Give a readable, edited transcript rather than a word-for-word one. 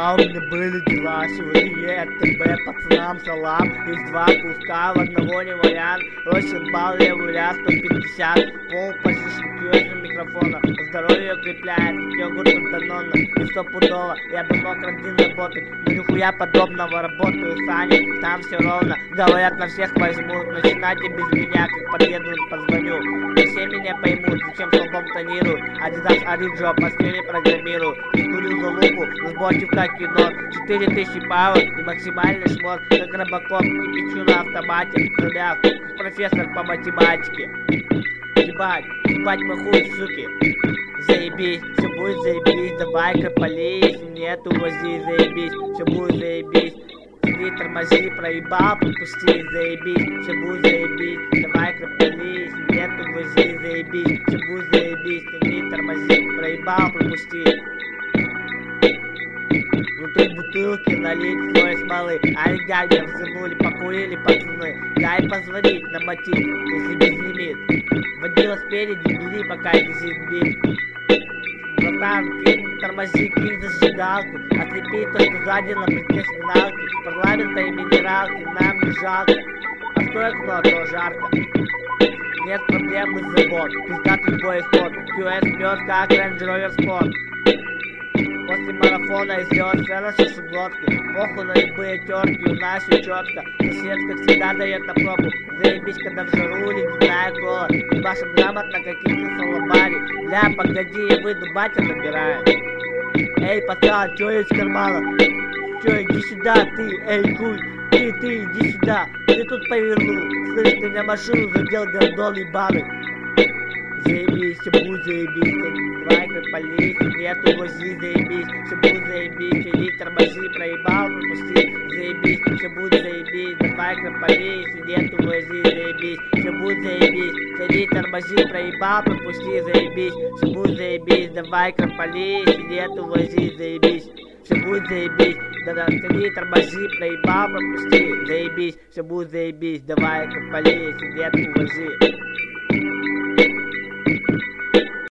у меня были дела, сегодня ТБ, пацанам салам. Есть два куска, в одного не вариант. Рощин бал, левый ряд, 150. Пол позишн, QS микрофона. Здоровье укрепляет, как йогурт Данона. И стопудово, я бы мог один работать, но нихуя подобного, работаю с Аней, там все ровно. Говорят, на всех возьмут, начинайте без меня, как подъеду, позвоню. Все меня поймут, зачем столбом тонирую. Adidas Ориджо, по схеме программирую. И курю за лупу, на сборке как кино. 4000 пауэр и максимальный шмот. Как Робокоп, кипячу на автомате. Замяв, как профессор по математике. Ебать, ебать мы хуй, суки. Заебись, все будет заебись. Давай-ка полей, если нет, увози, заебись. Все будет заебись. Сиди, тормози, проебал, пропусти, заебись. Все будет заебись. Давай-ка полей, если нет, увози, заебись. Все будет заебись. Сиди, тормози, проебал, пропусти. Внутри бутылки налить слой смолы. Оригами взянули, покурили пацаны. Дай позвонить на мотив, если безлимит. Водила спереди, бери, пока висит бит. Братан, кинь, тормози, кинь зажигалку. Отлепи то, что сзади на плите сигналки. Парламента и минералки, нам не жалко. Открой окно, а то жарко. Нет проблем из забот. Пиздатый бой исход. QS пьет, как Range Rover Sport. После марафона излет сцена шишеглотки. Похуй на любые терки, у нас все четко. Сосед, как всегда, дает на пробу. Заебись, когда в жару ледяная кола. Ебашим грамотно, как и салабари. Бля, погоди, я выйду, батя набирает. Эй, пацан, чё из кармана? Чё, иди сюда, ты, эй, хуй. Ты, иди сюда. Ты тут повернул. Слышь, ты меня машину задел, гордон ебаный. Заебись, все будет заебись. Давай как полей, нет, увози, заебись. Все будет заебись, иди, тормози, проебал, пропусти. Заебись, все будет заебись. Давай как полей, нет, увози, заебись. Все будет заебись, иди, тормози, проебал, пропусти. Заебись, все будет заебись. Давай как полей, нет, увози, заебись. Все будет заебись, да-да, иди, тормози, проебал, пропусти. Заебись, все будет заебись. Давай как полей, нет, увози.